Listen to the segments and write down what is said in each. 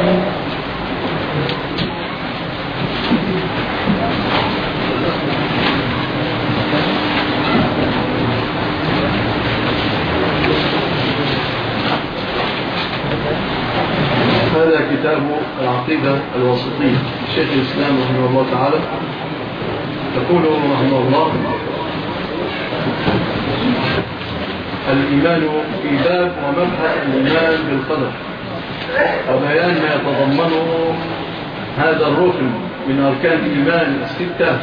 هذا كتاب العقيدة الوسطية شيخ الإسلام رحمه الله تعالى. يقول رحمه الله: الإيمان في باب ومبحث الإيمان بالقدر وبيان ما يتضمنه هذا الركن من أركان الإيمان الستة.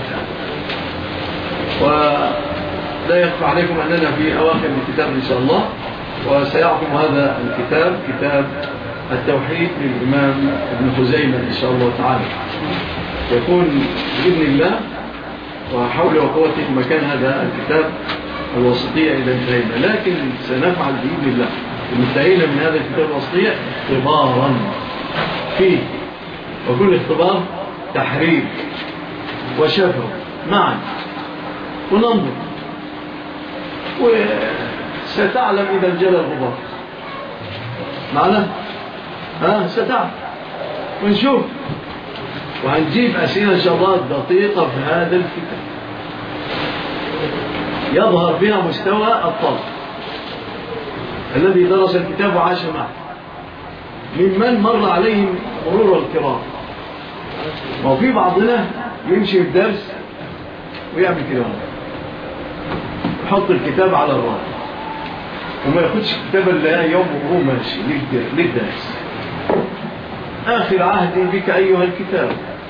ولا يخفى عليكم أننا في أواخر الكتاب إن شاء الله، وسيعقم هذا الكتاب كتاب التوحيد للإمام ابن خزيمة إن شاء الله تعالى. يكون بإذن الله وحول وقوته مكان هذا الكتاب الوسطية إذا انتهينا، لكن سنفعل بإذن الله انتهينا من هذا الكتاب الوسطية اختبارا فيه، وكل اختبار تحرير وشفر معا، وننظر وستعلم إذا انجلى الغبار معنا. ستعلم ونشوف، وهنجيب أسئلة إن شاء الله دقيقة في هذا الكتاب يظهر بها مستوى الطالب الذي درس الكتاب وعاش معه، ممن مر عليهم مرور الكرام. وفي بعضنا يمشي الدرس ويعمل كده، يحط الكتاب على الراس وما ياخدش الكتاب الا يوم وهو ماشي للدرس. آخر عهد بك أيها الكتاب،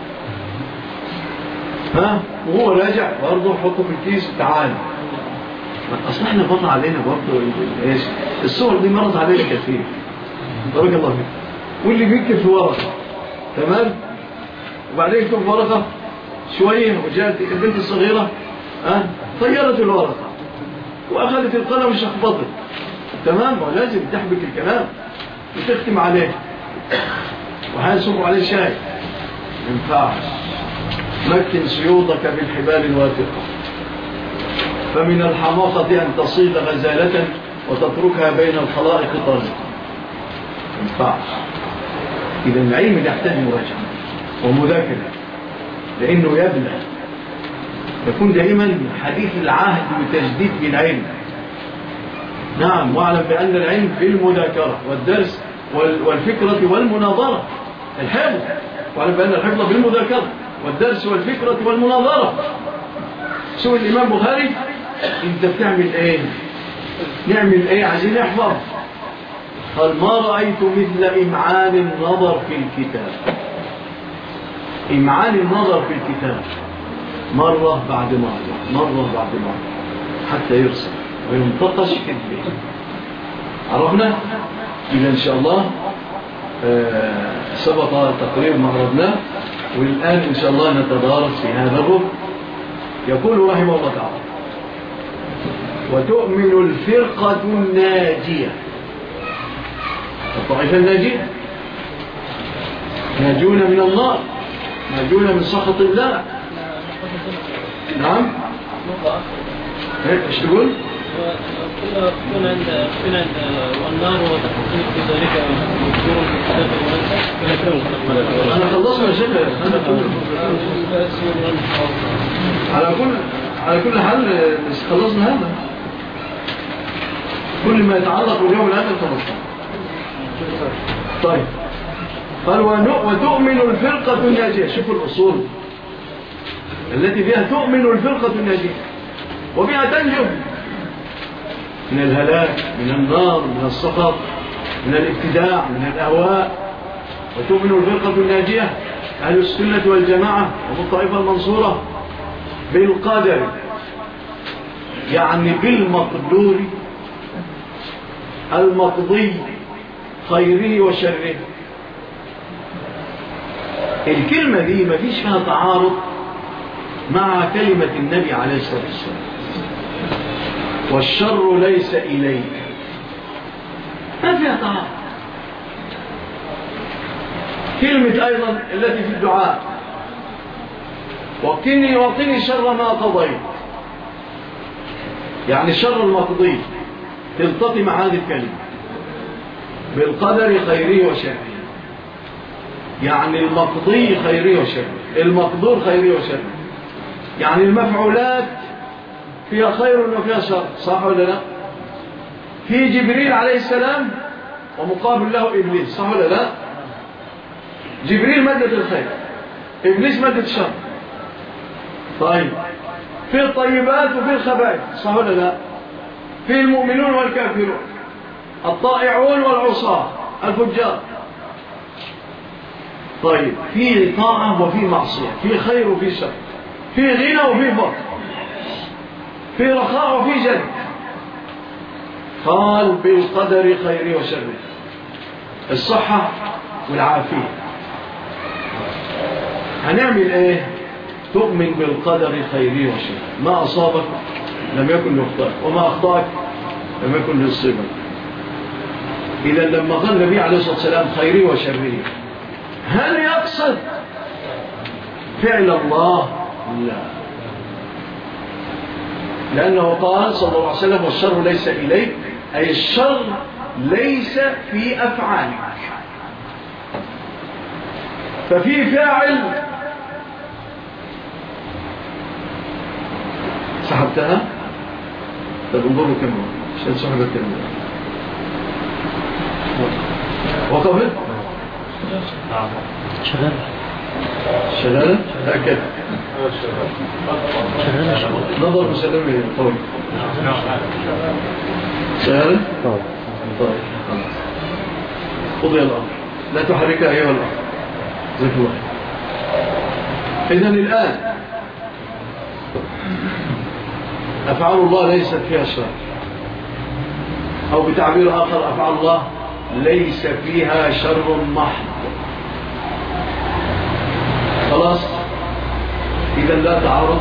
وهو راجع برضه حطه في الكيس وتعالى. أصلا احنا بطل علينا برضه الصور دي مرت علينا كثير، بارك الله فيك. واللي بيكتب في ورقة تمام، وبعدين يكتب في ورقة شوية، وجاءت البنت الصغيرة طيرت الورقة وأخذت القلم وشخبطت، تمام، ولازم تحبك الكلام وتختم عليه وهيصب عليه شاي. ما ينفعش. مكن سيوطك بالحبال الواثقة، فمن الحماقة أن تصيد غزالة وتتركها بين الخلائق طازقة. ما ينفعش. إذا العلم يحتاج مراجعة ومذاكرة، لأنه يبلغ يكون دائما حديث العهد بتجديد بالعلم. نعم، واعلم بأن العلم بالمذاكرة والدرس والفكرة والمناظرة. الحفظ، واعلم بأن الحفظ بالمذاكرة والدرس والفكرة والمناظرة. سوى الإمام بخاري: انت بتعمل ايه؟ نعمل ايه؟ عايزين نحفظ. قال: ما رأيت مثل إمعان النظر في الكتاب. إمعان النظر في الكتاب مرة بعد مرة بعد مرة حتى يرسل وينتقش في البيت. عرفنا؟ إذا إن شاء الله سبق تقرير ما عرضناه، والآن إن شاء الله نتدارس في هذا الركن. يقول رحمه الله تعالى: وتؤمن الفرقة الناجية. الطائفة الناجية ناجون من النار، ناجون من سخط الله. نعم، ايش تقول؟ كنا عند والنار وتحقيق في ذلك مذكور في الكتاب. أنا خلصنا يا شيخ. على كل حال خلصنا هذا. كل ما يتعلق باليوم الآخر خلصنا. طيب، قال: وتؤمن الفرقة الناجية. شوفوا الأصول التي فيها تؤمن الفرقة الناجية، وبها تنجو من الهلاك، من النار، من السقط، من الابتداع، من الأهواء. وتؤمن الفرقة الناجية أهل السنة والجماعة والطائفة المنصورة بالقدر، يعني بالمقدور المقضي خيره وشره. الكلمة دي ما فيش فيها تعارض مع كلمة النبي عليه الصلاة والسلام: والشر ليس إليك. ما فيها تعارض. كلمة أيضا التي في الدعاء: وقني شر ما قضيت، يعني شر المقضي، تلتقي مع هذه الكلمة بالقدر خيره وشره. يعني المقضي خيري وشري، المقدور خيري وشري، يعني المفعولات فيها خير وفيها شر، صح ولا لا؟ في جبريل عليه السلام ومقابل له إبليس، صح ولا لا؟ جبريل مادة الخير، إبليس مادة الشر. طيب في الطيبات وفي الخبائث، صح ولا لا؟ في المؤمنون والكافرون، الطائعون والعصاة، الفجار. طيب في طاعة وفي معصية، في خير وفي شر، في غنى وفي فقر، في رخاء وفي جد. قال بالقدر خيره وشره، الصحة والعافية. هنعمل ايه؟ تؤمن بالقدر خيره وشره، ما أصابك لم يكن ليخطئك وما أخطأك لم يكن ليصيبك. إذا لما قال النبي عليه الصلاة والسلام خيره وشره، هل يقصد فعل الله؟ لا، لأنه قال صلى الله عليه وسلم والشر ليس إليك، أي الشر ليس في أفعالك. ففي فاعل سحبتها. طب انظروا كم عشان سحبت كم وقبل شغالة تأكد نظر مسلمة طيب شغالة طيب قضي الأمر، لا تحركها أيها الأمر. ذكر الله. إذن الآن أفعال الله ليست فيها شر، أو بتعبير آخر أفعال الله ليس فيها شر محض. خلاص. إذا لا تعارض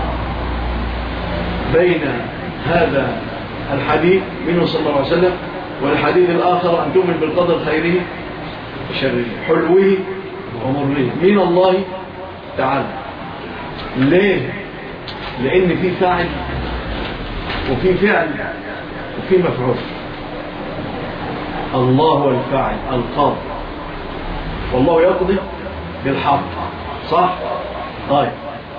بين هذا الحديث منه صلى الله عليه وسلم والحديث الآخر أن تؤمن بالقدر خيره وشره، حلوه ومره من الله تعالى. ليه؟ لأن في فاعل وفي فعل وفي مفعول. الله هو الفاعل القاضي، والله يقضي بالحق، صح؟ طيب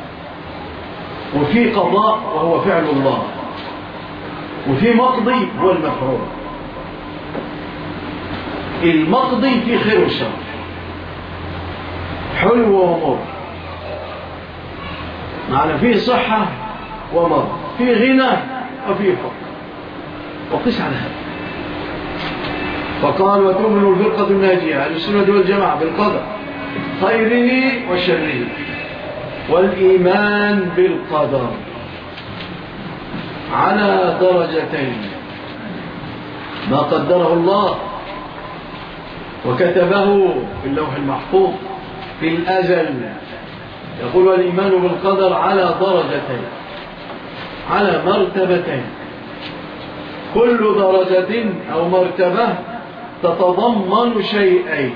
وفي قضاء وهو فعل الله، وفي مقضي هو المفعول. المقضي في خير وشر، حلو ومر، معنى فيه صحة ومرض، فيه غنى وفيه فقر. وقس على هذا. فقال وتؤمن الفرقة الناجية أهل السنة والجماعة بالقدر خيره وشره، والإيمان بالقدر على درجتين: ما قدره الله وكتبه في اللوح المحفوظ في الأزل. يقول والإيمان بالقدر على درجتين، على مرتبتين، كل درجة أو مرتبة تتضمن شيئين.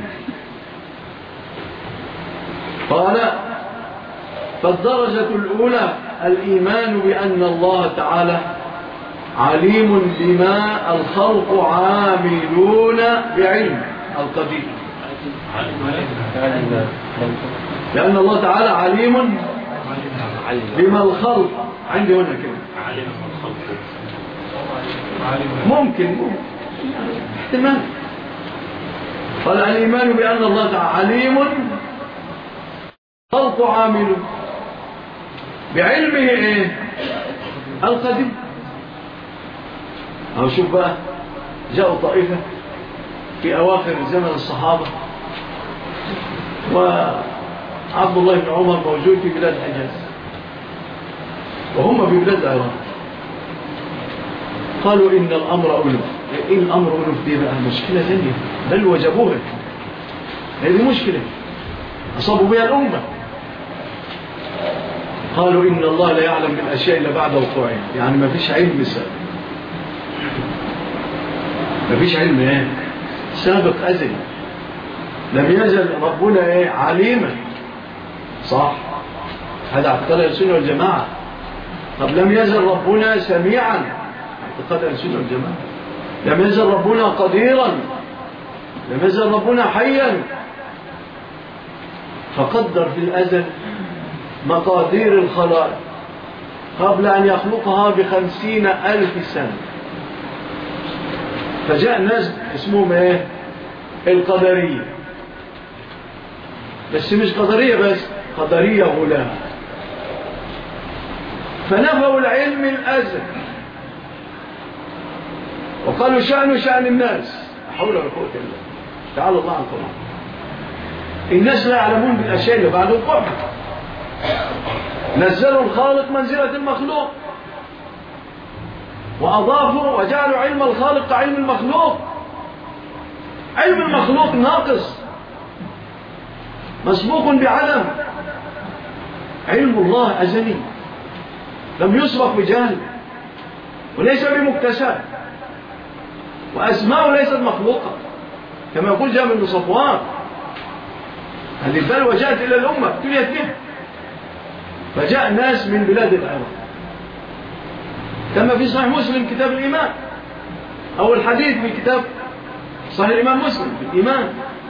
قال فالدرجة الأولى الإيمان بأن الله تعالى عليم بما الخلق عاملون بعلم القدير، لأن الله تعالى عليم بما الخلق. عندي هنا كده ممكن احتمال. قال الإيمان بأن الله تعالى عليم خلق عامل بعلمه ايه القديم. أو شوف بقى، جاءوا طائفة في أواخر زمن الصحابة وعبد الله بن عمر موجود في بلاد الحجاز وهم في بلاد العراق. قالوا إن الأمر ألف. إيه الأمر ألف دي بقى؟ مشكلة ثانية، بل وجبوها. هذه مشكلة أصابوا بها الأمة. قالوا إن الله لا يعلم بالأشياء إلا بعد وقوعها، يعني ما فيش علم سابق، ما فيش علم ايه سابق أزلي. لم يزل ربنا ايه عليما، صح؟ هذا اعتقاد السنة والجماعة. طب لم يزل ربنا سميعا، اعتقاد السنة والجماعة. لم يزل ربنا قديرا، لم يزل ربنا حيا، فقدر في الأزل مقادير الخلائق قبل أن يخلقها ب50,000 سنة. فجاء ناس اسمهم ايه؟ القدرية. بس مش قدرية بس، قدرية غلاة. فنفوا العلم الأزل وقالوا شأن الناس. لا حول ولا قوة إلا بالله. تعالى الله عن طبعا. الناس لا يعلمون بالأشياء اللي بعد وقوعها. نزلوا الخالق منزلة المخلوق وأضافوا وجعلوا علم الخالق كعلم المخلوق. علم المخلوق ناقص مسبوق بعدم. علم الله أزلي لم يسبق بجهل وليس بمكتسب، وأسماءه ليست مخلوقة كما يقول جابر بن صفوان. هذه البلوى جاءت إلى الأمة ابتليت به. فجاء ناس من بلاد العراق كما في صحيح مسلم كتاب الإيمان، أو الحديث في كتاب صحيح الإمام مسلم في الإيمان،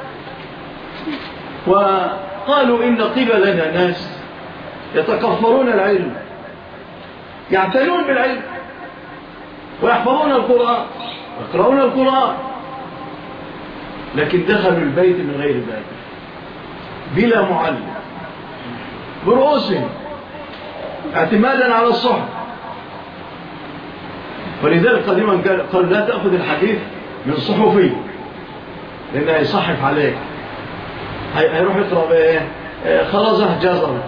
وقالوا إن قبلنا ناس يتكفرون العلم، يعتنون بالعلم ويحفظون القرآن ويقرؤون القرآن، لكن دخلوا البيت من غير باب بلا معلم برؤوسهم اعتمادا على الصحف. ولذلك قديما قال لا تأخذ الحديث من صحفي لأنه يصحف عليك، هيروح يقرأ بإيه؟ خرزه جزر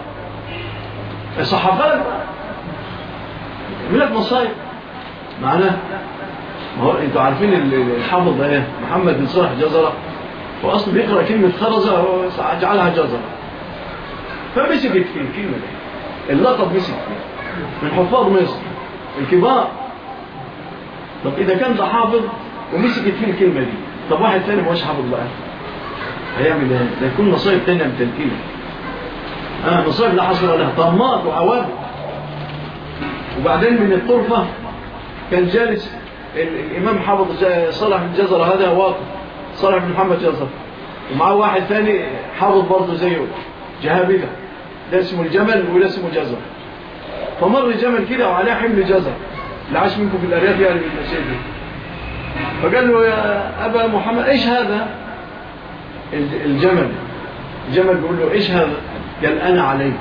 صحفات يقول لك مصايب معناه. ما هو انتوا عارفين الحافظ ايه؟ محمد بن صالح جزرة، هو اصلا بيقرأ كلمة خرزه وجعلها جزرة، فمسكت فيه الكلمة دي، اللقب مسك فيه من حفاظ مصر الكبار. طب إذا كان ده حافظ ومسكت فيه الكلمة دي، طب واحد ثاني ما هوش حافظ بقى هيعمل ايه؟ ده يكون مصايب تانية من تلكيلة. مصايب لا حصر لها، طمات وعوابط. وبعدين من الطرفة كان جالس الإمام حافظ صالح بن جزر، هذا واقف صالح بن محمد جزر، ومعه واحد ثاني حافظ برضه زيه جهابذة، ده اسمه الجمل وده اسمه جزر. فمر الجمل كده وعليه حمل جزر، اللي عاش منكم في الأرياف يعني بالمسيح دي، فقال له يا أبا محمد إيش هذا؟ الجمل بيقول له إيش هذا؟ قال أنا عليك.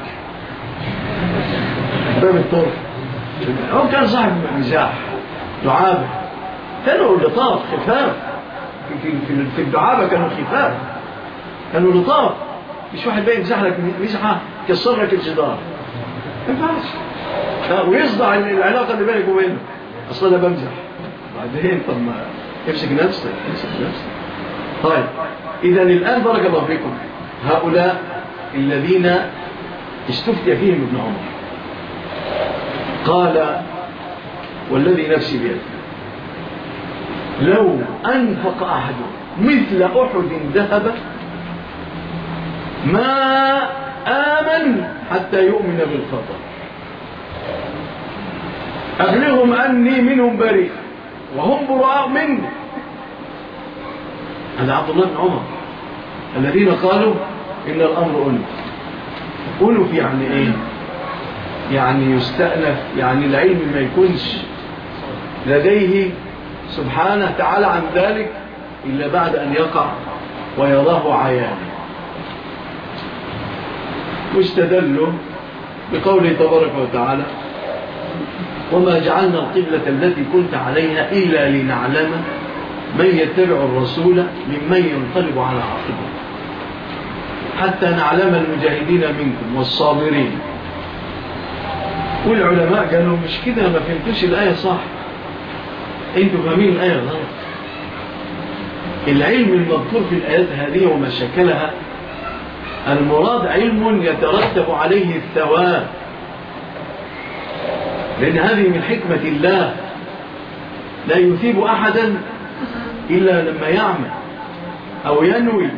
باب الطرف. هو كان صاحب مزاح دعابة، كانوا لطاف خفاف في الدعابة، كانوا خفاف، كانوا لطاف. مش واحد بقى يمزح لك مزحة كسر لك الجدار، ما ينفعش، ويصدع العلاقة اللي بينك وبينه. أصلا أنا بمزح بعدين، طب ما امسك نفسك. طيب إذا الآن بارك الله فيكم، هؤلاء الذين استفتي فيهم ابن عمر قال والذي نفسي بيده لو أنفق أحد مثل أحد ذهب ما آمن حتى يؤمن بالخطأ، أبلغهم أني منهم بريء وهم براء مني. هذا عبد الله بن عمر الذين قالوا إن الأمر أنف يعني إيه؟ يعني يستأنف، يعني العلم ما يكونش لديه سبحانه تعالى عن ذلك إلا بعد أن يقع ويراه عيانه. واستدلوا بقوله تبارك وتعالى وما جعلنا القبلة التي كنت عليها إلا لنعلم من يتبع الرسول ممن ينقلب على عقبه حتى نعلم المجاهدين منكم والصابرين. والعلماء قالوا مش كده، ما فهمتوش الآية صح، انتوا فاهمين الآية غلط. العلم المذكور في الآيات هذه وما شكلها المراد علم يترتب عليه الثواب، لأن هذه من حكمة الله، لا يثيب أحدا إلا لما يعمل أو ينوي.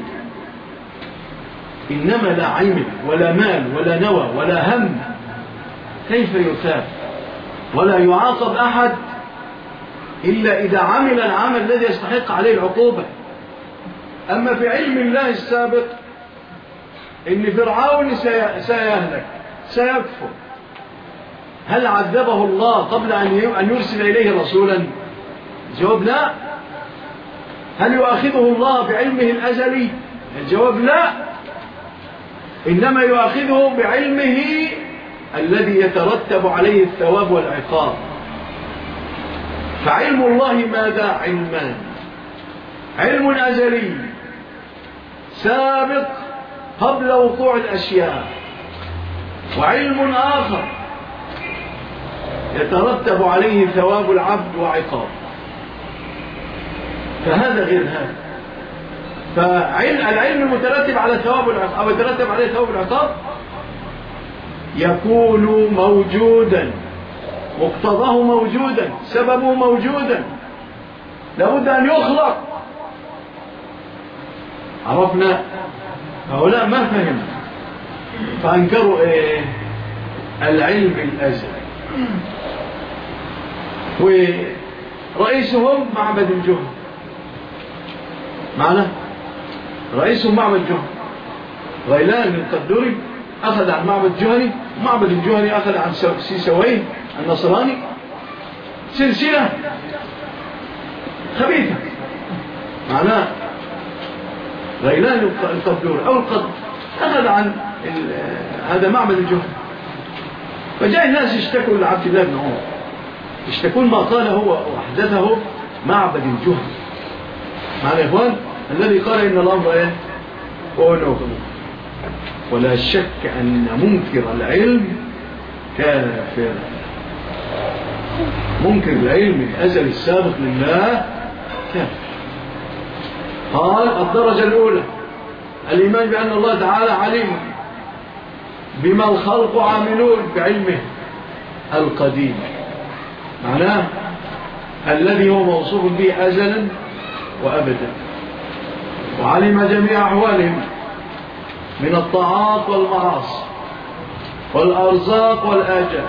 إنما لا عمل ولا مال ولا نوى ولا هم كيف يثاب؟ ولا يعاقب أحد إلا إذا عمل العمل الذي يستحق عليه العقوبة. أما في علم الله السابق إن فرعون سيهلك سيكفر، هل عذبه الله قبل أن يرسل إليه رسولا؟ الجواب لا. هل يؤاخذه الله بعلمه الأزلي؟ الجواب لا، إنما يؤاخذه بعلمه الذي يترتب عليه الثواب والعقاب. فعلم الله ماذا؟ علمان: علم أزلي سابق قبل وقوع الأشياء، وعلم آخر يترتب عليه ثواب العبد وعقاب. فهذا غير هذا. فالعلم المترتب على ثواب العقاب أو يترتب عليه ثواب العقاب يكون موجودا، مقتضاه موجودا، سببه موجودا، لابد أن يخلق. عرفنا؟ هؤلاء ما فهموا فأنكروا العلم الأزلي. ورئيسهم معبد الجهني، معنا رئيسهم معبد الجهني غيلان القدوري أخذ عن معبد الجهني، معبد الجهني أخذ عن سيسويه النصراني، سلسلة خبيثة. معناه غيلان القدوري أو القدر أخذ عن هذا معبد الجهني. فجاء الناس يشتكوا لعبد الله بن عمر، يشتكون ما قاله هو وأحدثه معبد الجهني. معنى إخوان الذي قال إن الأمر هو نوكم. ولا شك أن منكر العلم كافر، منكر العلم الأزل السابق لله كافر. قال الدرجة الأولى الإيمان بأن الله تعالى عليم بما الخلق عاملون بعلمه القديم، معناه الذي هو موصوف به أزلا وأبدا، وعلم جميع أحوالهم من الطاعات والمعاصي والأرزاق والآجال.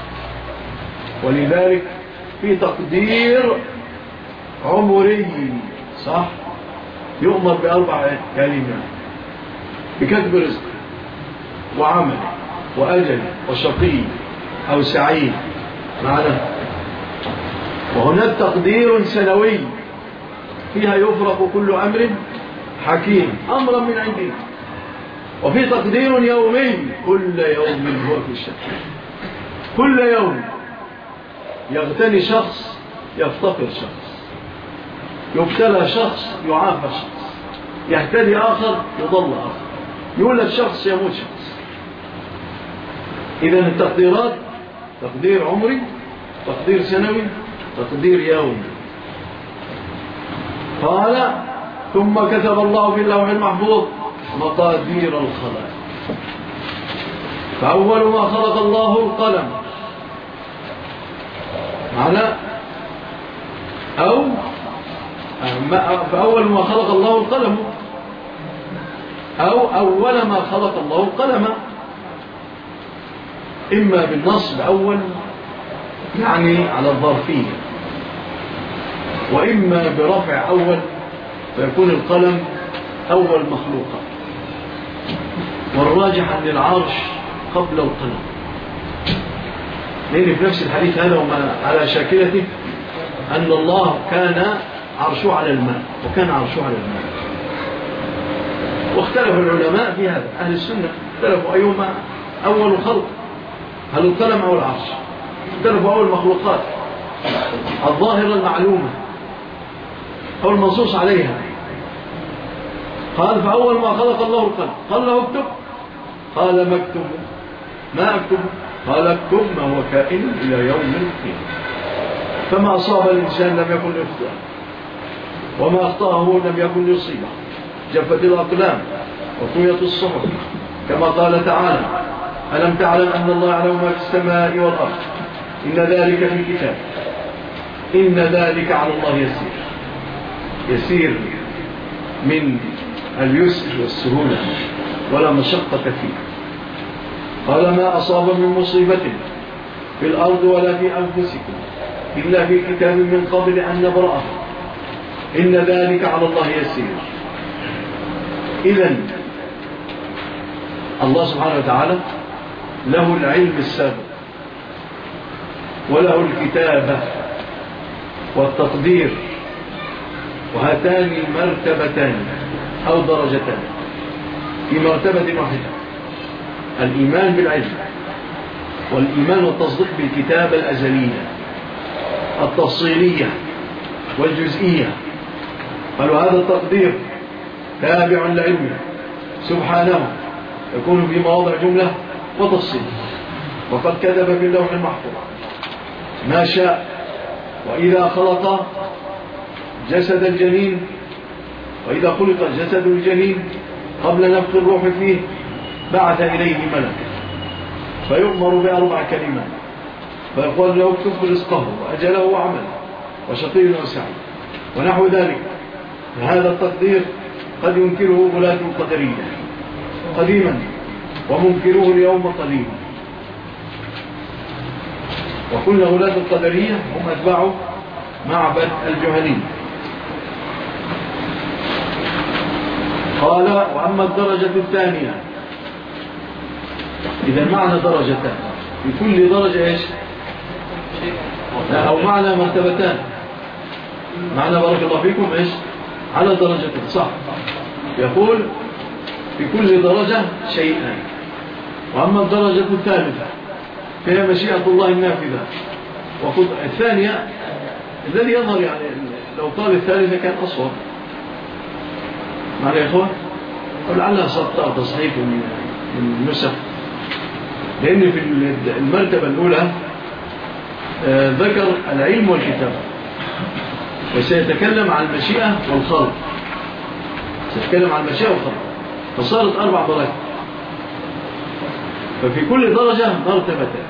ولذلك في تقدير عمري صح يؤمر بأربع كلمات: بكتب رزق وعمل وأجل وشقي أو سعيد. معنا وهناك تقدير سنوي فيها يفرق كل أمر حكيم أمرا من عندنا. وفي تقدير يومي كل يوم هو في الشك، كل يوم يغتني شخص يفتقر شخص، يبتلى شخص يعافى شخص، يهتدي آخر يضل آخر، يولد شخص يموت شخص. إذن التقديرات تقدير عمري، تقدير سنوي، تقدير يومي. قال ثم كتب الله في اللوح المحفوظ مقادير الخلائق. فأول ما خلق الله القلم، معنى فأول ما خلق الله القلم، أو أول ما خلق الله القلم، إما بالنصب أول يعني على الظرفية، وإما برفع أول فيكون القلم أول مخلوقة. والراجح أن العرش قبل القلم، لأن في نفس الحديث هذا وما على شاكلته أن الله كان عرشه على الماء، وكان عرشه على الماء. واختلف العلماء في هذا، أهل السنة اختلفوا أيهما أول خلق، هل القلم أو العرش؟ اختلفوا أول مخلوقات الظاهرة المعلومة أو المنصوص عليها. قال فأول ما خلق الله القلم قال له اكتب، قال ما اكتب، ما اكتب، قال اكتب ما هو كائن إلى يوم القيامة. فما أصاب الإنسان لم يكن ليخطئه، وما أخطأه لم يكن ليصيبه. جفت الأقلام وطويت الصحف، كما قال تعالى ألم تعلم أن الله يعلم ما في السماء والأرض إن ذلك في كتاب إن ذلك على الله يسير. يسير من اليسر والسهولة ولا مشقة فيه. قال ما أصاب من مصيبة في الأرض ولا في أنفسكم إلا في كتاب من قبل أن نبرأه إن ذلك على الله يسير. إذن الله سبحانه وتعالى له العلم السابق وله الكتابة والتقدير، وهاتان مرتبتان أو درجتان في مرتبة واحدة: الإيمان بالعلم، والإيمان والتصديق بالكتابة الأزلية التفصيلية والجزئية. قالوا هذا التقدير تابع لعلمه سبحانه، يكون في مواضع جملة وتفصيل، وقد كتب في اللوح المحفوظ ما شاء. وإذا خلق جسد الجنين، وإذا خلق جسد الجنين قبل نفخ الروح فيه بعث إليه ملك فيؤمر بأربع كلمات، فيقول له اكتب رزقه وأجله وعمله وشقي وسعيد ونحو ذلك. هذا التقدير قد ينكره غلاة القدرية قديما، ومنكروه اليوم قليلا. وكل غلاة القدرية هم أتباع معبد الجهني. قال: وأما الدرجة الثانية، إذا معنى درجتان، في كل درجة إيش؟ أو معنى مرتبتان، معنى بارك الله فيكم إيش؟ على درجتين، صح. يقول في كل درجة شيئان. وأما الدرجة الثالثة فهي مشيئة الله النافذة. الثانية الذي يظهر، يعني لو طال الثالثة كان أصوب. معنا يا إخوان؟ ولعلها سقط تصحيح من النسخ، لأن في المرتبة الأولى ذكر العلم والكتابة، وسيتكلم عن المشيئة والخلق، سيتكلم عن المشيئة والخلق، فصارت 4 درجات، ففي كل درجة مرتبتان.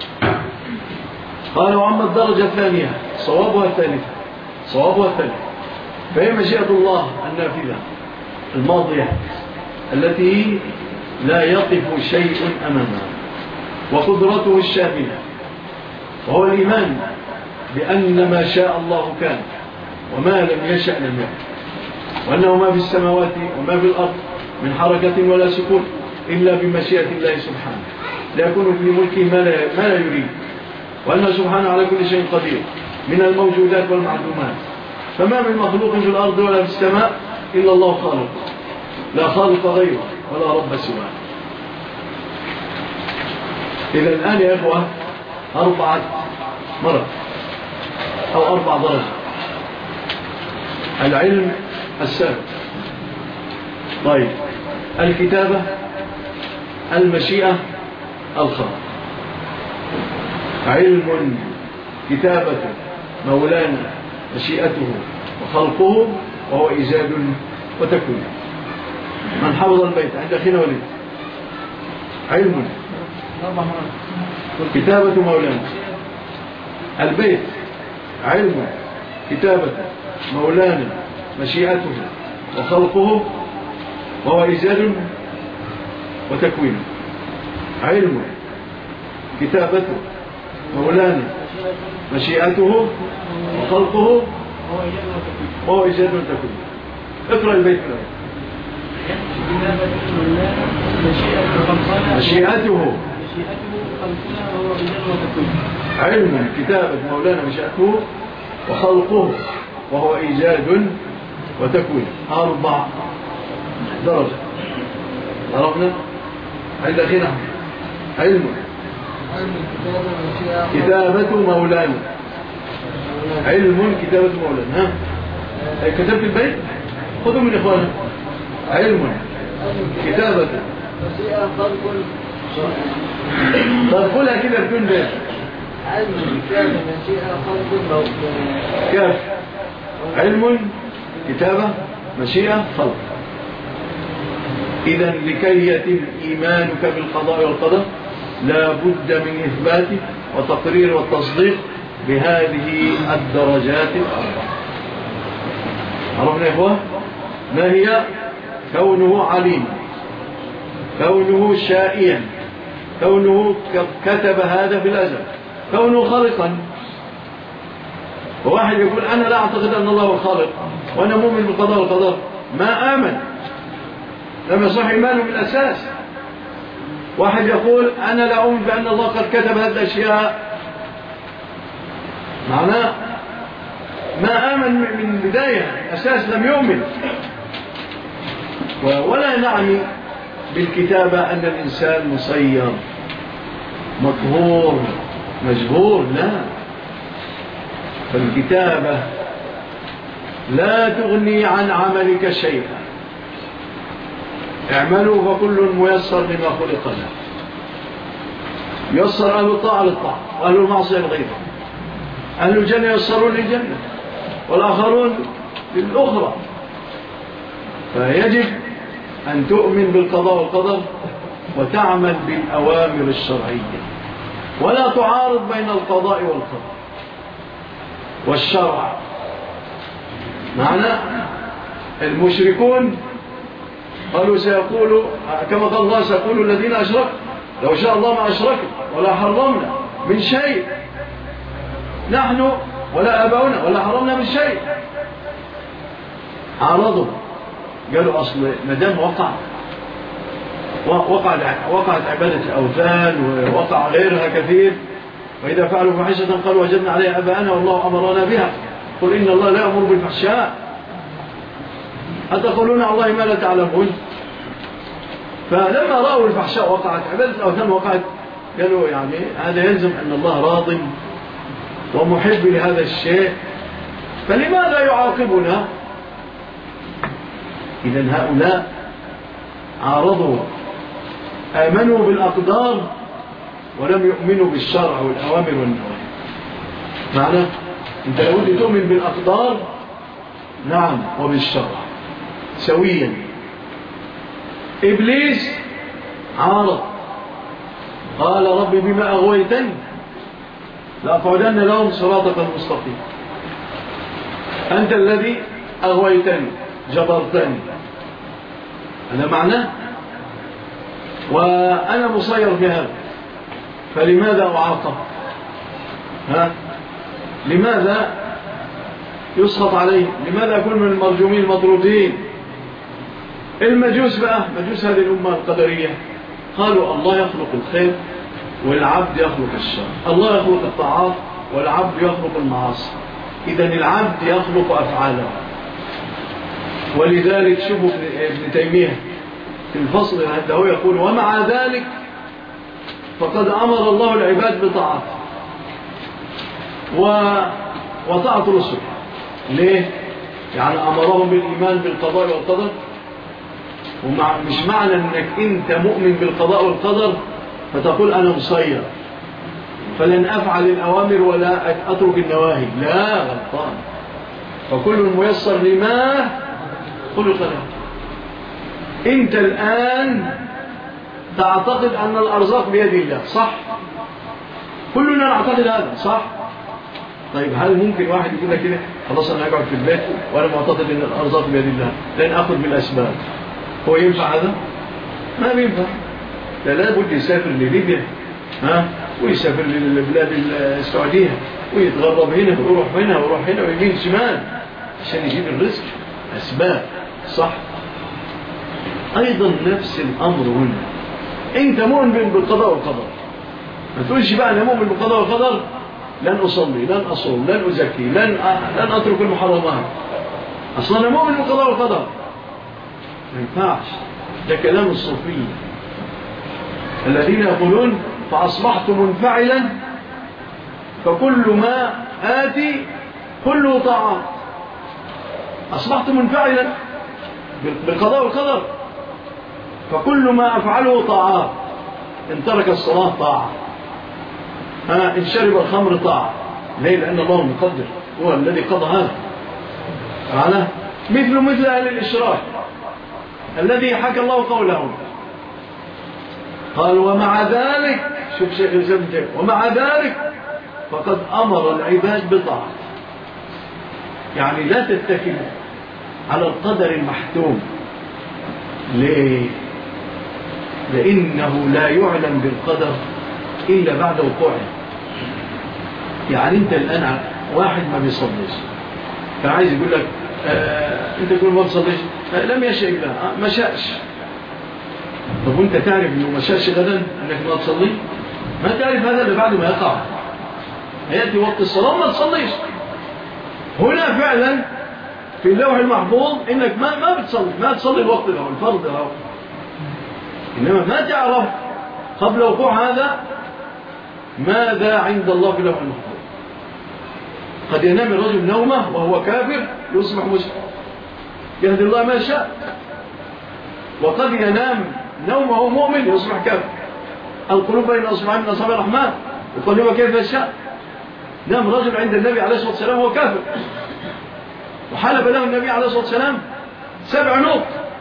قال: وأما الدرجة الثانية صوابها الثالثة فهي مشيئة الله النافذة الماضية التي لا يقف شيء أمامها، وقدرته الشاملة، وهو الإيمان بأن ما شاء الله كان، وما لم يشأ لم يكن، وأنه ما في السماوات وما في الأرض من حركة ولا سكون إلا بمشيئة الله سبحانه، لا يكون في ملكه ما لا يريد، وأنه سبحانه على كل شيء قدير من الموجودات والمعدومات. فما من مخلوق في الأرض ولا في السماء إلا الله خالق، لا خالق غيره ولا رب سواه. إذا الآن يا إخوة 4 مرات أو 4 درجات: العلم السابق، طيب، الكتابة، المشيئة، الخلق. علم كتابة مولانا، مشيئته وخلقه، وهو إيجاد وتكوين. من حفظ البيت عند أخينا وليد: علم كتابة مولانا، البيت علم كتابة مولانا، مشيئته وخلقه، وهو إيجاد وتكوين. علم كتابة مولانا، مشيئته وخلقه، وهو إيجاد وتكوين. اقرأ البيت الأول. مشيئته علم كتابة مولانا، مشيئته وخلقه، وهو إيجاد وتكوين. 4 درجة. عرفنا؟ عند أخينا علم كتابة مولانا، علم كتابة مولانا. كتبت البيت؟ خذوا من إخوانا. علم كتابة خلقها كده بدون بيت. علم كتابة مشيئة خلق كاف. علم كتابة مشيئة خلق. إذن لكي يتم إيمانك بالقضاء والقدر لا بد من إثبات وتقرير والتصديق بهذه الدرجات 4. عرفنا يا إخوة؟ ما هي؟ كونه عليم، كونه شائيا، كونه كتب هذا في الأزل، كونه خالقا. وواحد يقول أنا لا أعتقد أن الله خالق وأنا مؤمن بالقضاء والقدر، ما آمن، لم يصح إيمانه بالأساس. واحد يقول أنا لا أؤمن بأن الله قد كتب هذه الأشياء، معناه ما آمن من بداية، أساس لم يؤمن. ولا نعني بالكتابة أن الإنسان مسير مقهور مجبور، لا. فالكتابة لا تغني عن عملك شيئا. اعملوا فكل ميسر لما خلق له. يسر أهل الطاعة للطاعة، وأهل المعصية للغيرة. أهل الجنة يسرون للجنة والآخرون للأخرى. فيجب أن تؤمن بالقضاء والقدر وتعمل بالأوامر الشرعية، ولا تعارض بين القضاء والقدر والشرع. معنى المشركون قالوا سيقول كما قال الله سيقول الذين أشركوا لو شاء الله ما أشركوا ولا حرمنا من شيء نحن ولا آباؤنا ولا حرمنا من شيء. عارضوا قالوا أصل مدام وقعت عبادة الأوثان ووقع غيرها كثير، وإذا فعلوا فحشة قالوا وجدنا عليها آباءنا والله أمرنا بها، قل إن الله لا يأمر بالفحشاء أتقولون على الله ما لا تعلمون. فلما رأوا الفحشاء وقعت عبادة الأوثان وقعت، قالوا يعني هذا يلزم أن الله راض ومحب لهذا الشيء، فلماذا يعاقبنا؟ إذن هؤلاء عارضوا، آمنوا بالأقدار ولم يؤمنوا بالشرع والأوامر والنواهي. معنى أنت لو بدي تؤمن بالأقدار نعم وبالشرع سويا. إبليس عارض، قال ربي بما أغويتني لأقعدن لهم صراطك المستقيم، أنت الذي أغويتني جبرتني، هذا معناه، وأنا مسير في هذا، فلماذا أعاقب؟ لماذا يسخط عليه؟ لماذا أكون من المرجومين المطرودين؟ المجوس بقى، مجوس هذه الأمة القدرية، قالوا الله يخلق الخير والعبد يخلق الشر، الله يخلق الطاعات والعبد يخلق المعاصي، إذن العبد يخلق أفعاله. ولذلك شوفوا ابن تيمية في الفصل عنده يقول ومع ذلك فقد أمر الله العباد بطاعته وطاعة رسله. ليه؟ يعني أمرهم بالإيمان بالقضاء والقدر، ومش معنى أنك أنت مؤمن بالقضاء والقدر فتقول أنا مسير فلن أفعل الأوامر ولا أترك النواهي، لا، غلطان. فكل ميسر لما خلق له. أنت الآن تعتقد أن الأرزاق بيد الله، صح؟ كلنا نعتقد هذا، صح؟ طيب هل ممكن واحد يقول لك كده خلاص أنا أقعد في البيت وأنا معتقد أن الأرزاق بيد الله لن أخذ بالأسباب؟ هو ينفع هذا؟ ما بينفع. لابد يسافر لليبيا ويسافر للبلاد السعودية ويتغرب هنا ويروح هنا ويروح هنا ويمين شمال عشان يجيب الرزق، أسباب، صح؟ أيضا نفس الأمر هنا، أنت مؤمن بالقضاء والقدر، ما تقولش بقى أنا مؤمن بالقضاء والقدر لن أصلي لن أصوم لن أزكي لن أترك المحرمات، أصلا أنا مؤمن بالقضاء والقدر. ما ينفعش، ده كلام الصوفية الذين يقولون فأصبحت منفعلا فكل ما آتي كله طاعات. أصبحت منفعلا بالقضاء والقدر فكل ما أفعله طاعات، إن ترك الصلاة طاعة، إن شرب الخمر طاعة. ليه؟ لأن الله المقدر هو الذي قضى هذا. معناه مثل أهل الإشراك الذي حكى الله قوله، قال ومع ذلك، شوف شيخ الإسلام ومع ذلك فقد أمر العباد بطاعة. يعني لا تتكل على القدر المحتوم. ليه؟ لأنه لا يعلم بالقدر إلا بعد وقوعه. يعني أنت الآن واحد ما بيصليش فعايز يقول لك أنت تقول ما بتصليش، لم يشاء الله، ما شاءش، طب وانت تعرف انه ما شاش غدا انك ما تصلي؟ ما تعرف هذا اللي بعد ما يقع. هيأتي وقت الصلاة ما تصليش. هنا فعلا في اللوح المحفوظ انك ما بتصلي، ما تصلي الوقت له الفرض له، انما ما تعرف قبل وقوع هذا ماذا عند الله في اللوح المحفوظ. قد ينام الرجل نومه وهو كافر يصبح مسلم، يهدي الله ما شاء. وقد ينام نومه وهو مؤمن يصبح كافر. القلوب بين اصبعين من اصابع الرحمن يقلبها كيف يشاء. نام رجل عند النبي عليه الصلاه والسلام وهو كافر، وحلب له النبي عليه الصلاه والسلام 7 نوق.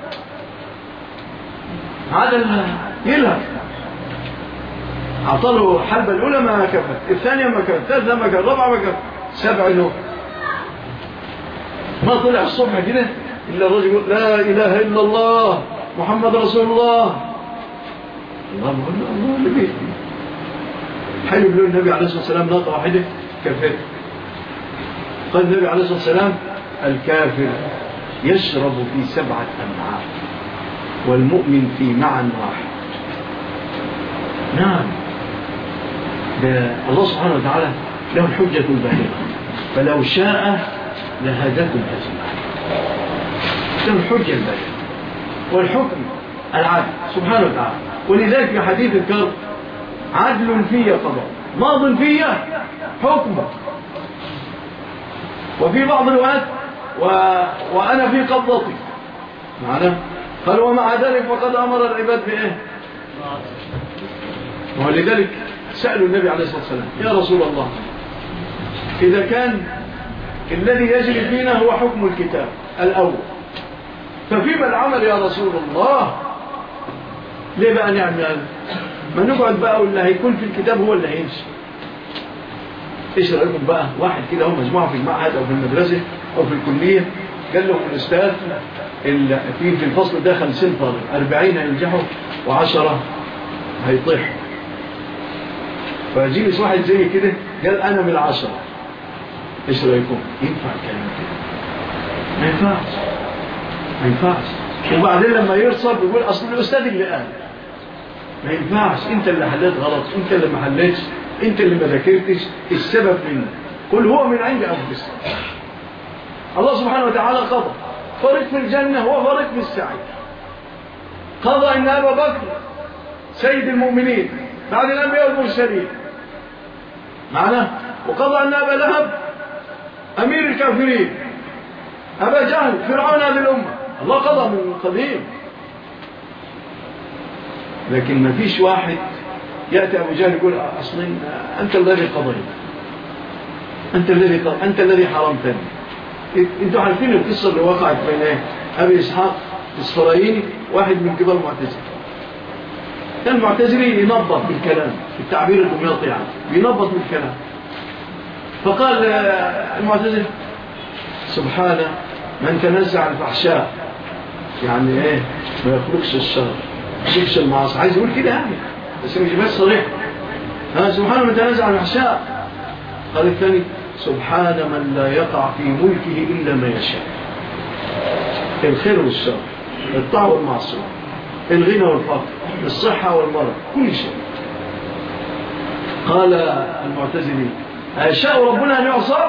هذا يلهث، أعطله حلب الأولى ما كفت، الثانية ما كفت، الثالثة ما كفت، الرابعة ما كفت، 7 نوق. ما طلع الصبح كده إلا الرجل يقول لا إله إلا الله محمد رسول الله. الله اللي بيت حلب له النبي عليه الصلاة والسلام ناقة واحدة كفت. قال النبي عليه الصلاة والسلام الكافر يشرب في 7 أمعاء والمؤمن في معن واحد. نعم، الله سبحانه وتعالى له الحجة البالغة، فلو شاء لهداكم أجمعين. له الحجة البالغة والحكم العدل سبحانه وتعالى. ولذلك في حديث الكرب عدل في قضاء ماض في حكم. وفي بعض الوقت وأنا في قبضتي معنا. قال ومع ذلك فقد أمر العباد بإيه؟ ولذلك سألوا النبي عليه الصلاة والسلام يا رسول الله إذا كان الذي يجري فينا هو حكم الكتاب الأول ففيما العمل يا رسول الله؟ ليه بقى نعمل؟ ما نقعد بقى واللي هيكون في الكتاب هو اللي هيمشي. ايش رأيكم بقى واحد كده هم مجموعة في المعهد أو في المدرسة أو في الكلية قال لهم الأستاذ في الفصل ده 50 طالب 40 هينجحوا و10 هيطيحوا. فجيلس واحد زي كده قال أنا من 10. ايش رأيكم؟ ينفع الكلام كده؟ ما ينفعش، ما ينفعش. وبعدين لما يرصب يقول أصل الأستاذ اللي قال. ما ينفعش، أنت اللي حليت غلط، أنت اللي ما حليتش، أنت اللي ما ذاكرتش، السبب منك. قل هو من عند أنفسك. الله سبحانه وتعالى قضى فريق في الجنة وفريق في السعير. قضى إن أبا بكر سيد المؤمنين بعد الأنبياء والمرسلين معناه، وقضى أن أبا لهب أمير الكافرين، أبا جهل فرعون هذه الأمة. الله قضى من قديم. لكن ما فيش واحد يأتي أبو جهل يقول أصلا أنت الذي قضيت، أنت الذي حرمتني. انتوا عارفين القصة اللي وقعت بين أبي إسحاق الصرايني واحد من كبار المعتزلة. كان المعتزلي ينبط بالكلام التعبير الدمياطي يعني ينبط بالكلام. فقال المعتزلي سبحان من تنزع الفحشاء يعني ايه ما يخلقش الشر ما يخلقش المعاصي. عايز يقول كده يعني بس مش بس صريح. سبحان من تنزع الفحشاء. قال الثاني سبحان من لا يقع في ملكه إلا ما يشاء. الخير والشر، الطاعة والمعصية، الغنى والفقر، الصحة والمرض، كل شيء. قال المعتزلي أيشاء ربنا أن يعصى؟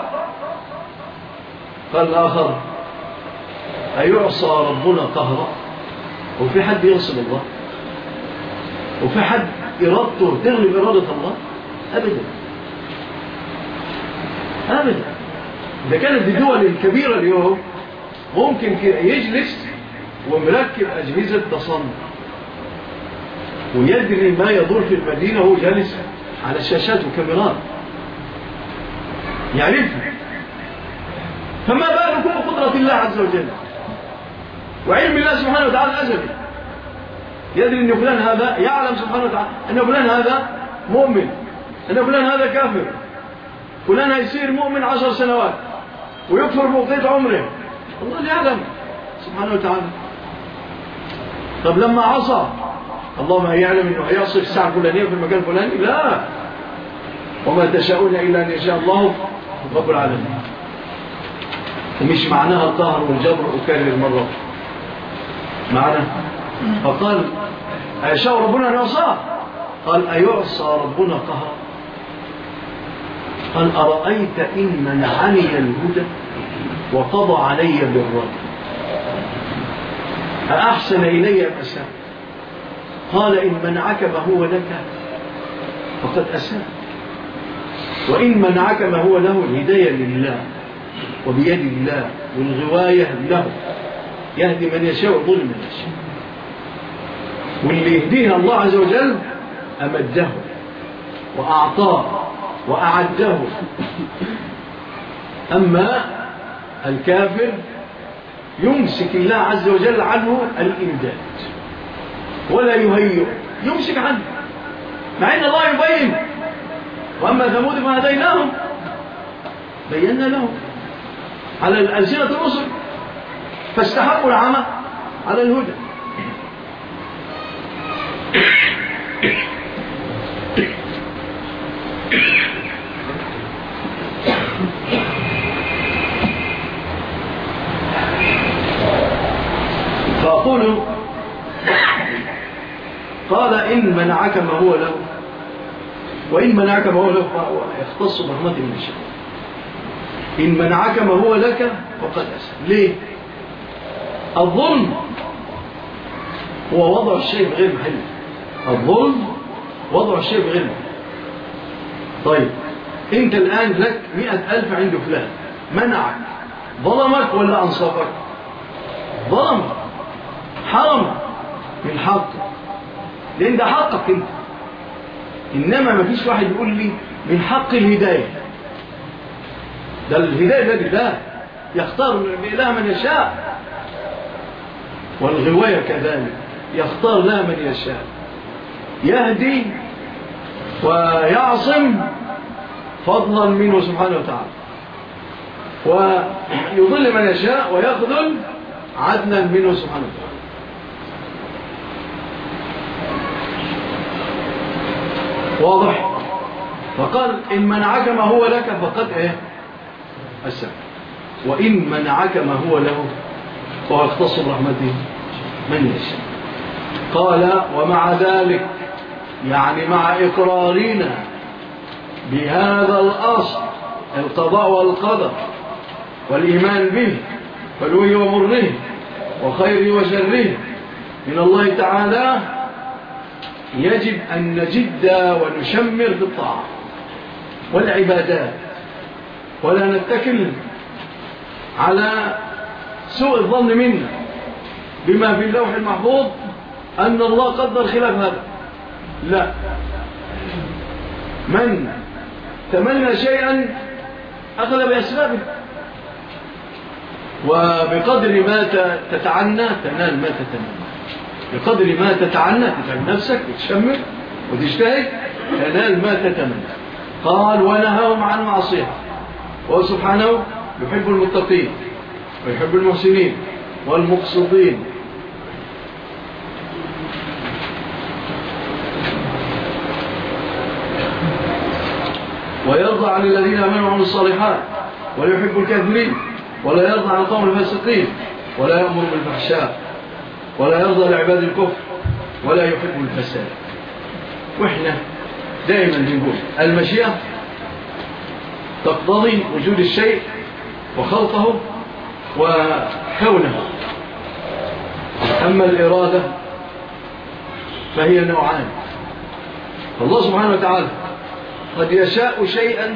قال الآخر أيعصى ربنا قهرا؟ وفي حد يعصي الله؟ وفي حد إرادته تغلب إرادة الله؟ أبدا أبدا. إذا كانت الدول الكبيرة اليوم ممكن يجلس ومركب أجهزة تصنع ويدري ما يدور في المدينة وهو جالس على شاشات وكاميرات يعرفه. فما بالكم بقدرة الله عز وجل وعلم الله سبحانه وتعالى الأزلي. يدري أن فلان هذا يعلم سبحانه وتعالى أن فلان هذا مؤمن، أن فلان هذا كافر، فلان هيصير مؤمن 10 سنوات ويكفر بقية عمره. الله يعلم سبحانه وتعالى. طب لما عصى الله ما يعلم أنه هيعصي في الساعة الفلانية في المكان الفلاني؟ لا. وما تشاءون إلا أن يشاء الله رب العالمين. ومش معناها القهر والجبر أكرر مرة معنا. فقال أيشاء ربنا أن يعصاه؟ قال أيعصى ربنا قهرا؟ قال أرأيت إن منعني الهدى وقضى علي بالرد أأحسن إلي أم أساء؟ قال إن منعك ما هو لك فقد أساء، وإن منعك ما هو له الهداية لله وبيد الله والغواية له، يهدي من يشاء ويضل من يشاء، واللي يهديه الله عز وجل أمده وأعطاه وأعده. أما الكافر يمسك الله عز وجل عنه الإمداد ولا يهيئ، يمسك عنه، مع أن الله يبين. وأما ثمود فهديناهم بينا لهم على الألسنة الرسل فاستحقوا العمى على الهدى. فأقول قال إن منعك ما هو له، وإن منعك ما هو له فهو يختص برحمة من الشيء. إن منعك ما هو لك فقد أسأل. ليه؟ الظلم هو وضع الشيء بغير محله. الظلم وضع الشيء بغير محله. طيب أنت الآن لك 100,000 عند فلان، منعك، ظلمك ولا أنصفك؟ ظلمك، حرمك من حقك، لأن ده حقك أنت. إنما ما فيش واحد يقول لي من حق الهداية، ده الهداية الذي لا يختار لها من يشاء، والغواية كذلك يختار لها من يشاء، يهدي ويعصم فضلا منه سبحانه وتعالى، ويضل من يشاء ويخذل عدلا منه سبحانه وتعالى. واضح؟ فقال إن منعك ما هو لك فقد أسأل، وإن منعك ما هو له فهو يختص برحمته من يشاء. قال ومع ذلك، يعني مع إقرارنا بهذا الأصل القضاء والقدر والإيمان به حلوه ومره وخيره وشره من الله تعالى، يجب أن نجد ونشمر في الطاعة والعبادات، ولا نتكل على سوء الظن منا بما في اللوح المحفوظ أن الله قدر خلاف هذا. لا، من تمنى شيئا أخذ بأسبابه، وبقدر ما تتعنى تنال ما تتمنى، بقدر ما تتعنى تتعب نفسك وتشمر وتجتهد تنال ما تتمنى. قال ونهاهم عن معصية، وهو سبحانه يحب المتقين ويحب المحسنين والمقصدين. ويرضى عن الذين آمنوا وعملوا الصالحات ولا يحب الكافرين، ولا يرضى عن القوم الفاسقين، ولا يأمر بالفحشاء، ولا يرضى لعباد الكفر، ولا يحب الفساد. وإحنا دائما نقول المشيئة تقتضي وجود الشيء وخلقه وكونه، أما الإرادة فهي نوعان. فالله سبحانه وتعالى قد يشاء شيئا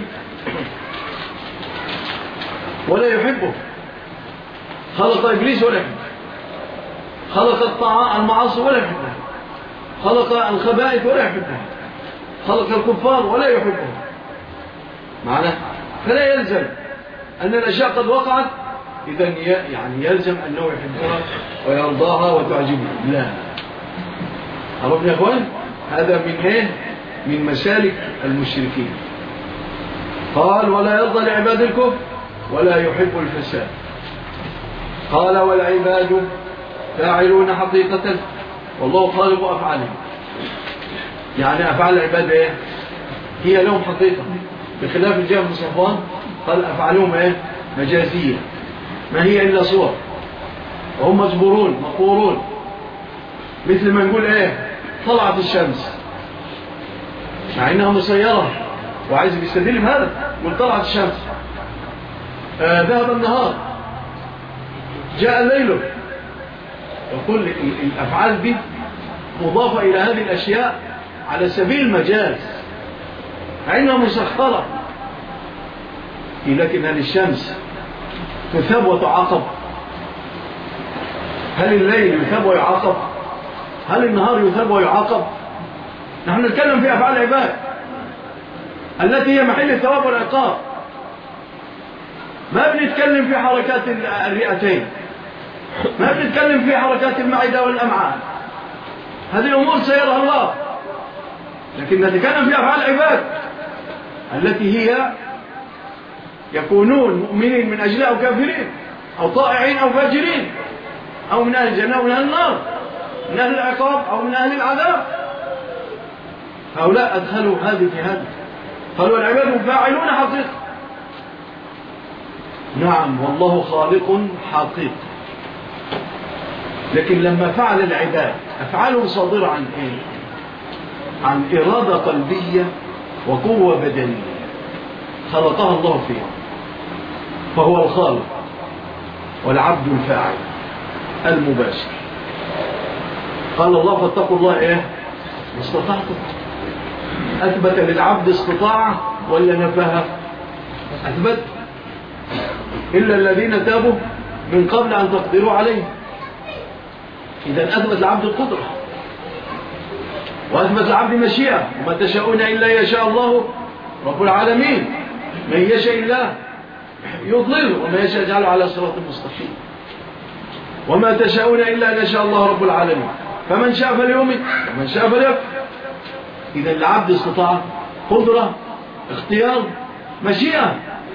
ولا يحبه، خلق إبليس ولا يحبه، خلق المعاصي ولا يحبه، خلق الخبائث ولا يحبه، خلق الكفار ولا يحبه. معنى فلا يلزم أن الأشياء قد وقعت إذن يعني يلزم أنه يحبها ويرضاها وتعجبه. لا، عرفنا يا أخوان؟ هذا من من مسالك المشركين. قال ولا يرضى لعباد الكفر ولا يحب الفساد. قال والعباد فاعلون حقيقة والله خالق أفعالهم، يعني أفعال العباد هي لهم حقيقة، بخلاف الجهل بن صفوان قال أفعالهم مجازية، ما هي إلا صور، وهم مجبورون مقهورون، مثل ما نقول طلعت الشمس، مع إنها مسيرة وعايز بيستدل بهذا، يقول طلعت الشمس، ذهب النهار، جاء الليل. يقول الأفعال دي مضافة إلى هذه الأشياء على سبيل المجاز، مع إنها مسخرة. لكن هل الشمس تثاب وتعاقب؟ هل الليل يثاب ويعاقب؟ هل النهار يثاب ويعاقب؟ نحن نتكلم في أفعال العباد التي هي محل الثواب والعقاب. ما بنتكلم في حركات الرئتين، ما بنتكلم في حركات المعدة والأمعاء، هذه أمور سيرها الله. لكن نتكلم في أفعال العباد التي هي يكونون مؤمنين من أجلها أو كافرين، أو طائعين أو فاجرين، أو من أهل الجنة أو من أهل النار، من أهل العقاب أو من أهل العذاب. هؤلاء أدخلوا هذه في هذه، قالوا العباد فاعلون حقيقة. نعم، والله خالق حقيقة. لكن لما فعل العباد أفعالهم صادرة عن إيه؟ عن إرادة قلبية وقوة بدنية خلقها الله فيها، فهو الخالق والعبد الفاعل المباشر. قال الله فاتقوا الله إيه؟ استطعتم. أثبت للعبد استطاعة ولا نفاها؟ أثبت. إلا الذين تابوا من قبل أن تقدروا عليه. إذن أثبت العبد القدرة، وأثبت العبد مشيئة، وما تشاءون إلا يشاء الله رب العالمين. من يشاء الله يضلل، وما يشاء يجعله على صراط مستقيم. وما تشاءون إلا أن يشاء الله رب العالمين، فمن شاء فليؤمن ومن شاء فليكفر. إذا العبد استطاع، قدرة، اختيار، مشيئة،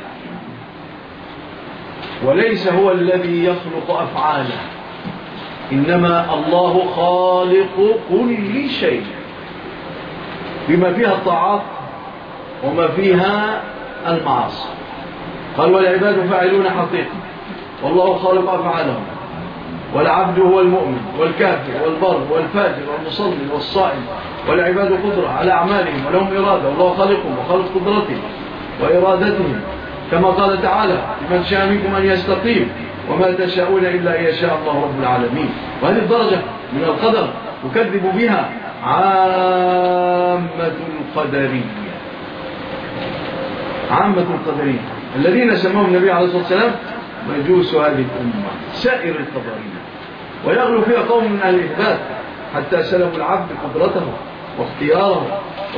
وليس هو الذي يخلق أفعاله، إنما الله خالق كل شيء بما فيها الطاعات وما فيها المعاصي. قال والعباد فاعلون حقيقة، والله خالق أفعالهم. والعبد هو المؤمن والكافر والبر والفاجر والمصلي والصائم، والعباد قدرة على أعمالهم ولهم إرادة، والله خالقهم وخالق قدرتهم وإرادتهم، كما قال تعالى لمن شاء منكم أن يستقيم وما تشاءون إلا أن يشاء الله رب العالمين. وهذه الدرجة من القدر يكذب بها عامة القدرية، عامة القدرية الذين سموهم النبي عليه الصلاة والسلام مجوس هذه الأمة، سائر القدرية. ويغلو فيها قوم من أهل الإثبات حتى سلبوا العبد قدرته واختياره،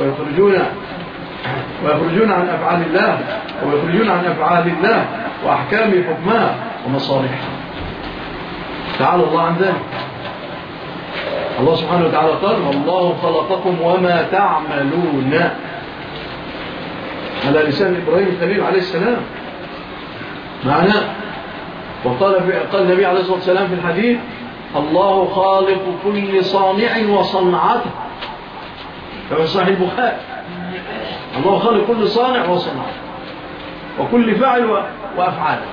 ويخرجون عن أفعال الله، ويخرجون عن أفعال الله وأحكام حكمها ومصالحها. تعالى الله عن ذلك. الله سبحانه وتعالى قال والله خلقكم وما تعملون، على لسان إبراهيم الخليل عليه السلام. معناه وقال النبي عليه الصلاة والسلام في الحديث الله خالق كل صانع وصنعته، كما صحيح البخاري. الله خالق كل صانع وصنعته وكل فعل وأفعاله،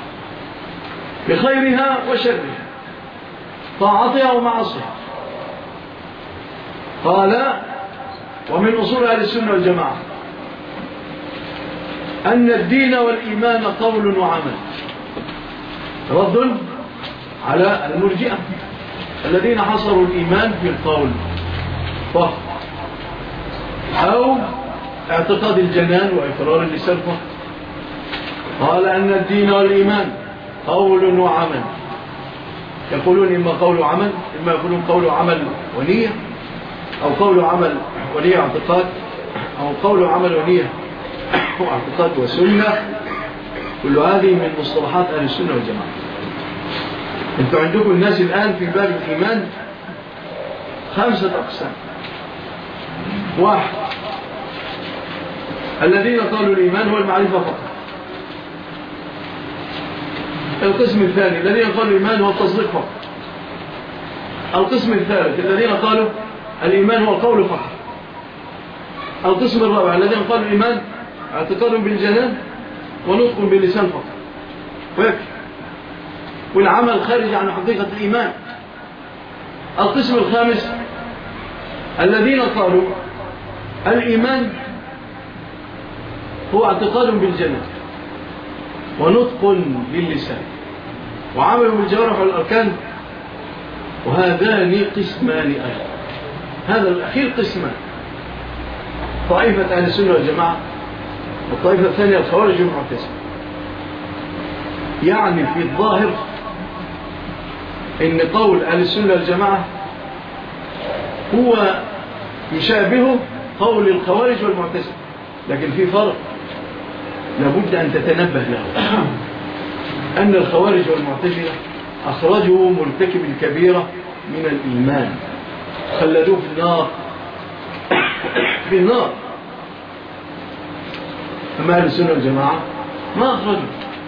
بخيرها وشرها، طاعتها ومعصيها. قال ومن أصول أهل السنة والجماعة أن الدين والإيمان قول وعمل، رد على المرجئة الذين حصروا الإيمان في القول فقط، أو اعتقاد الجنان وإقرار اللسان فقط. قال أن الدين والإيمان قول وعمل، يقولون إما قول وعمل، إما يقولون قول وعمل ونية، أو قول وعمل ونية واعتقاد، أو قول وعمل ونية واعتقاد وسنة. كل هذه من مصطلحات أهل السنة والجماعة. أنتم عندكم الناس الآن في باب الإيمان 5 أقسام. 1 الذين قالوا الإيمان هو المعرفة فقط. القسم الثاني الذين قالوا الإيمان هو التصديق فقط. القسم الثالث الذين قالوا الإيمان هو القول فقط. القسم الرابع الذين قالوا الإيمان اعتقاد بالجنان ونطق باللسان فقط ويكفي، والعمل خارج عن حقيقة الإيمان. القسم الخامس الذين قالوا الإيمان هو اعتقاد بالجنة ونطق باللسان وعمل بالجوارح والأركان، وهذان قسمان أيضا. هذا الأخير قسمان، طائفة أهل السنة والجماعة، والطائفة الثانية الخوارج والمعتزلة. يعني في الظاهر إن قول أهل السنة والجماعة هو يشابه قول الخوارج والمعتزلة، لكن في فرق لابد أن تتنبه له، أن الخوارج والمعتزلة أخرجوا مرتكب الكبيرة من الإيمان، خلدوه في النار في النار. أما أهل السنة والجماعة ما أخرجوا.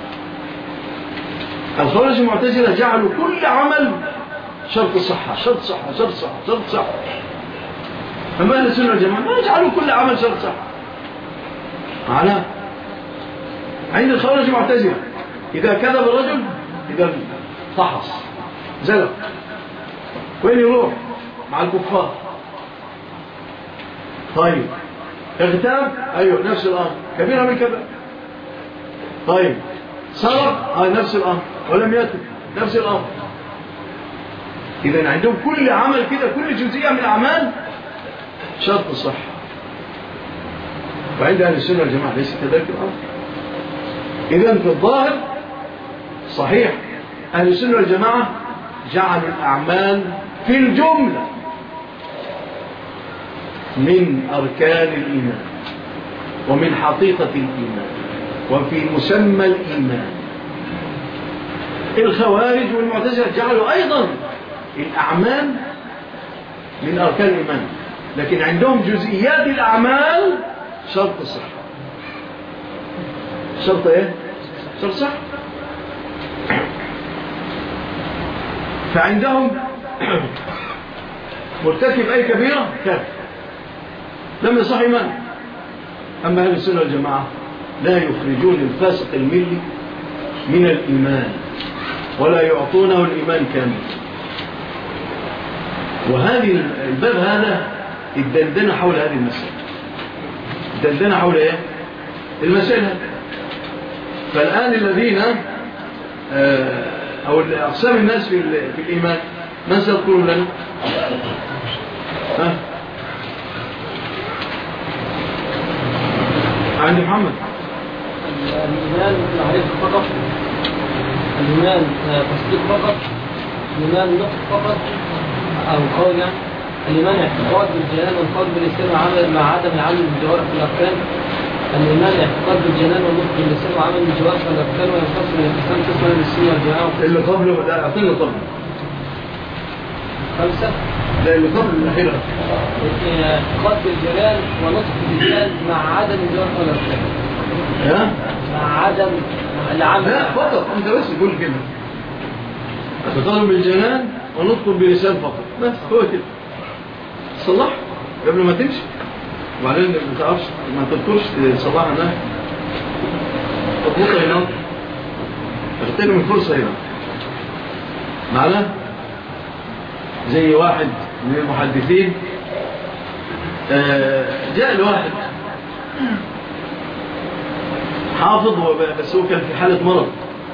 الخوارج والمعتزلة جعلوا كل عمل شرط صحة شرط صحة شرط صحة شرط صحة. أما أهل السنة والجماعة ما جعلوا كل عمل شرط صحة. معناه عند الخوارج والمعتزلة إذا كذب الرجل إذا فحص زلق، وين يروح؟ مع الكفار. طيب اغتاب، أيوه نفس الأمر، كبيرة من كبيرة. طيب سرق، نفس الأمر، ولم يتب، نفس الأمر. إذن عندهم كل عمل كده، كل جزئية من الأعمال شرط الصحة. وعند أهل السنة والجماعة ليس كذلك الأمر. إذن في الظاهر صحيح أهل السنة والجماعة جعلوا الأعمال في الجملة من أركان الإيمان ومن حقيقة الإيمان وفي مسمى الإيمان. الخوارج والمعتزلة جعلوا أيضا الأعمال من أركان الإيمان، لكن عندهم جزئيات الأعمال شرط صح. شرط إيه؟ شرط صح. فعندهم مرتكب أي كبيرة كافر لم يصح إيمان. أما أهل السنة والجماعة لا يخرجون الفاسق الملي من الإيمان ولا يعطونه الإيمان كامل. وهذه الباب هذا الدندنة حول هذه المسألة، الدندنة حول إيه؟ المسألة. فالآن الذين أو أقسام الناس في الإيمان من سيذكرون لنا؟ عند محمد. الإيمان معرفة فقط، الإيمان تصديق فقط، الإيمان نطق فقط أو قول. يعني الإيمان اعتقاد بالجنان والقول باللسان وعمل مع عدم العمل بالجوارح والأركان. الإيمان اعتقاد بالجنان والنطق باللسان وعمل بالجوارح والأركان، وينقسم الإنسان قسما للسنة والجماعة. اللي قبله ده أعطينا قبله 5. لا اللي قبل الأخيرة اعتقاد بالجنان ونطق باللسان مع عدم الجوارح والأركان. مع عدم العمل. لا فقط أنت بس تقول كده، اعتقاد بالجنان ونطق بلسان فقط، بس هو كده. صلح قبل ما تمشي، وبعدين ما تعرفش ما تذكرش صباح النهي تطبطها هنا، تغتنم الفرصة هنا. معنا زي واحد من المحدثين جاء لواحد حافظ بس هو كان في حالة مرض،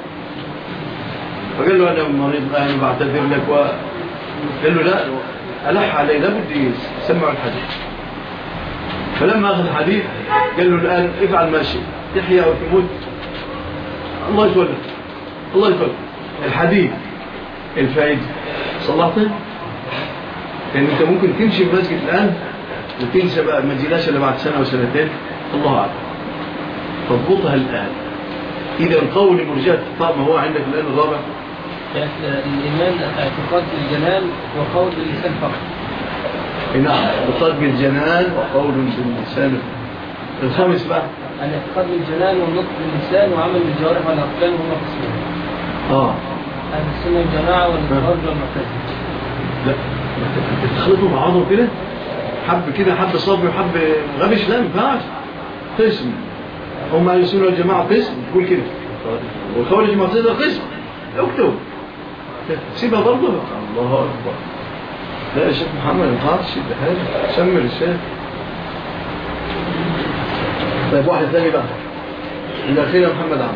فقال له أنا مريض الآن بعتذر لك، قال له لا ألح علي لابد يسمع الحديث. فلما أخذ الحديث قال له الآن افعل ما شئت، تحيا أو تموت الله يتولى، الله يتولى. الحديث الفائدة صلحته، لأن أنت ممكن تمشي المسجد الآن وتنسى بقى ما تجيلاش إلا بعد سنة أو سنتين، الله أعلم. فاضبطها الآن. إذا القول مرجئة طب ما هو عندك الآن الرابع الإيمان اعتقاد بالجنان وقول باللسان فقط. نعم اعتقاد بالجنان وقول باللسان. الخامس بقى الاعتقاد بالجنان والنطق باللسان وعمل بالجوارح والأركان هما قسمين. أهل السنة والجماعة والخوارج والمعتزلة. لا تخلطوا بعضهم كده، حب كده حب صبري وحب غبش، لا ما ينفعش. قسم هم أهل السنة والجماعة قسم تقول كده، والخوارج والمعتزلة قسم. اكتب سيبها برضه. الله أكبر. لا يا شيخ محمد ما ينفعش ده حاجة شمر الشيخ. طيب واحد ثاني بقى الأخير يا محمد عمرو.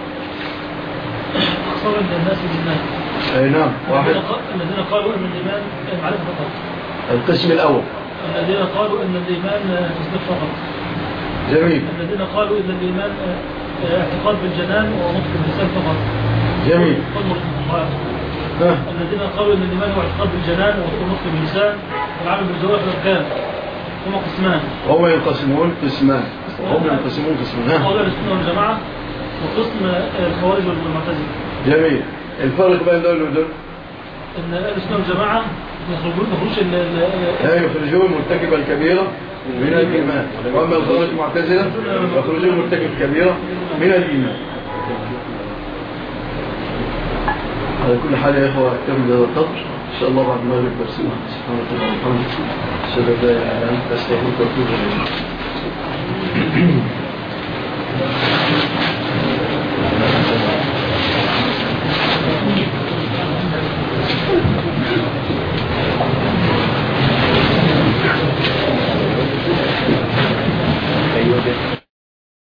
أقصر عند الناس بالإيمان. أي نعم. واحد الذين قالوا أن الإيمان معرفة فقط. القسم الأول. الذين قالوا أن الإيمان تصديق فقط. جميل. الذين قالوا أن الإيمان اعتقاد بالجنان ونطق باللسان فقط. جميل. الذين قالوا أن الإيمان هو اعتقاد بالجنان ونطق باللسان والعمل بالجوارح والأركان. هما قسمان. هم ينقسمون قسمان. قول السنة والجماعة وقسم الخوارج والمعتزلة. جميل. الفرق بين دول ودول ان السنة والجماعة يخرجون مرتكب الكبيرة من الإيمان، وأما الخوارج المعتزلة يخرجون مرتكب الكبيرة من الإيمان. على كل حال يا إخوة أكتب هذا القدر إن شاء الله بعد ما يغلق درسنا. سبحانه وتعالى الحمد. أشهد أن لا إله إلا أنت أستغفرك وأتوب إليك.